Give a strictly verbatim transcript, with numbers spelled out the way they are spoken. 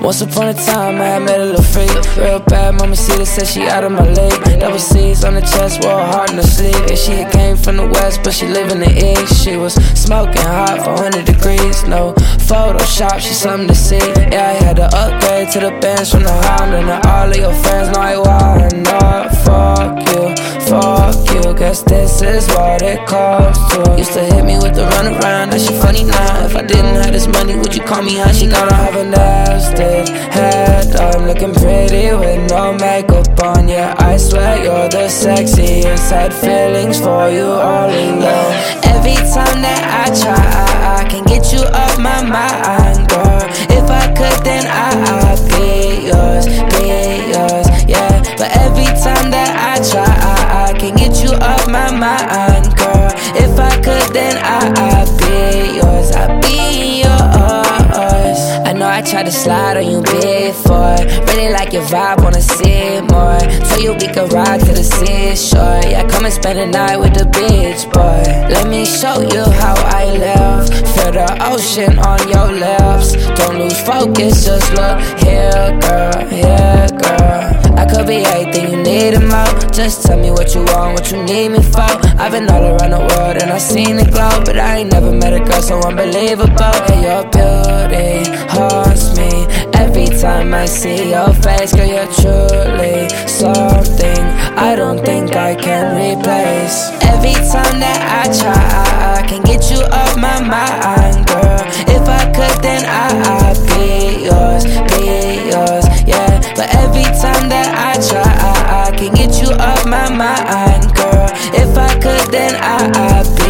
Once upon a time, I met a little freak. Real bad, mama see said she out of my league. Double C's on the chest, wore a heart in the sleeve. Yeah, she came from the west, but she live in the east. She was smoking hot, four hundred degrees. No Photoshop, she something to see. Yeah, I had to upgrade to the Benz from the Honda. And all of your friends know I wanna know. Fuck you, fuck you. Guess this is what it costs to. Used to hit me with the runaround, now she funny now. If I didn't have this money, would you call me hon? She gotta have a nasty head on, looking pretty with no makeup on. Yeah, I swear you're the sexiest. Had feelings for you all along. Every time that I try, I, I can get you off my mind, girl. If I could, then I, I'd be yours, be yours, yeah. But every time that I try, I, I can get you off my mind, girl. If I could, then I, I'd be yours, I'd be yours. I know I tried to slide on you before. Really like your vibe, wanna see more. Tell you we could ride to the seashore. Yeah, come and spend the night with the beach boy. Let me show you how I live. Feel the ocean on your lips. Don't lose focus, just look here, girl, here, girl. I could be everything you need and more. Just tell me what you want, what you need me for. I've been all around the world and I've seen it glow, but I ain't never met a girl so unbelievable. And your beauty haunts me every time I see your face. Girl, you're truly something I don't think I can replace. Every time that I try, I, I can get you off my mind, girl. If I could, then I, I'd be yours, be yours, yeah. But every time that I try, I, I can get you off my mind, girl. If I could, then I, I'd be